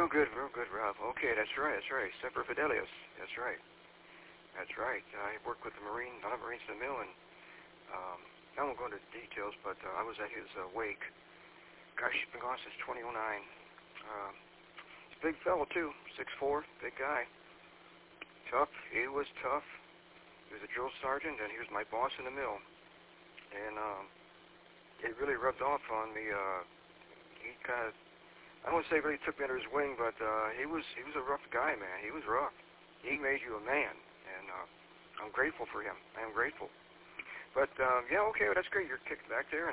real good, Rob. Okay, that's right. Semper Fidelis. That's right. That's right. I worked with a lot of Marines in the mill, and I won't go into details, but I was at his wake. Gosh, he's been gone since 2009. He's a big fellow, too. 6'4", big guy. Tough. He was tough. He was a drill sergeant, and he was my boss in the mill. And it really rubbed off on me. He kind of, I don't want to say really took me under his wing, but he was a rough guy, man. He was rough. He made you a man, and I'm grateful for him. I am grateful. But, yeah, okay, well, that's great. You're kicked back there, and,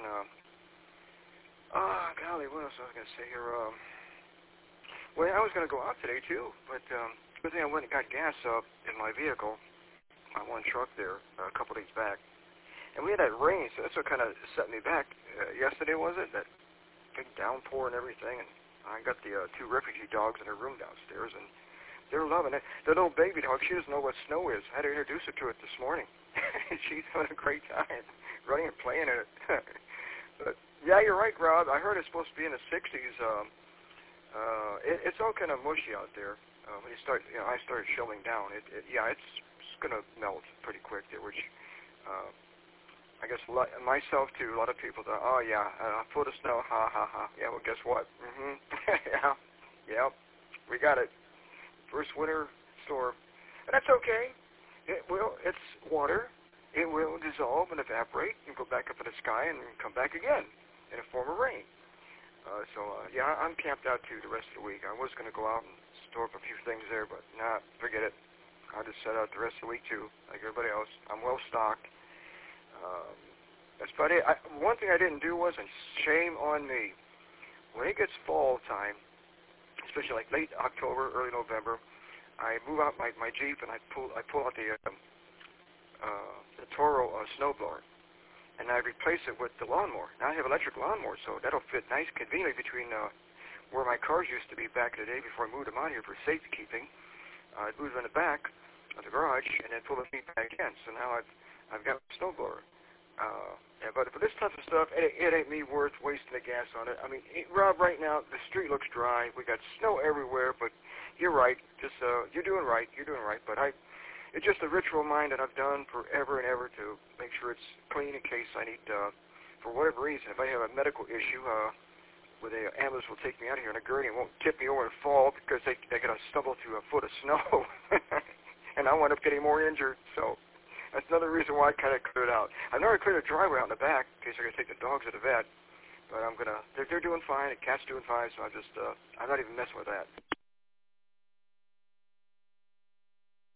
golly, what else I was going to say here? Well, I was going to go out today, too, but good thing I went and got gas up in my vehicle, my one truck there, a couple days back. And we had that rain, so that's what kind of set me back. Yesterday, was it? That big downpour and everything, and I got the two refugee dogs in her room downstairs, and they're loving it. The little baby dog, she doesn't know what snow is. I had to introduce her to it this morning. She's having a great time running and playing in it. But, yeah, you're right, Rob. I heard it's supposed to be in the 60s. It's all kind of mushy out there. When you start, I started shoveling down. It's going to melt pretty quick there, which I guess myself too. A lot of people thought, oh yeah, a foot of snow, ha ha ha. Yeah, well, guess what? Yeah, we got it. First winter storm, and that's okay. It's water. It will dissolve and evaporate and go back up in the sky and come back again in a form of rain. Yeah, I'm camped out too the rest of the week. I was going to go out and store up a few things there, but nah, forget it. I'll just set out the rest of the week too, like everybody else. I'm well stocked. That's about it. One thing I didn't do was, and shame on me, when it gets fall time, especially like late October, early November, I move out my Jeep and I pull out the Toro snowblower, and I replace it with the lawnmower. Now I have electric lawnmower, so that'll fit nice, conveniently between where my cars used to be back in the day before I moved them out here for safekeeping. I moved them in the back of the garage and then pull the Jeep back in. So now I've got a snowblower. But for this type of stuff, it ain't me worth wasting the gas on it. I mean, Rob, right now the street looks dry. We got snow everywhere, but you're right. Just you're doing right. But it's just a ritual of mine that I've done forever and ever to make sure it's clean in case I need, for whatever reason, if I have a medical issue, where the ambulance will take me out of here in a gurney and won't tip me over and fall because they're going to stumble through a foot of snow, and I wind up getting more injured. So that's another reason why I kind of cleared out. I've never cleared a driveway out in the back in case I got to take the dogs to the vet, but they're doing fine. The cat's doing fine, so I'm not even messing with that.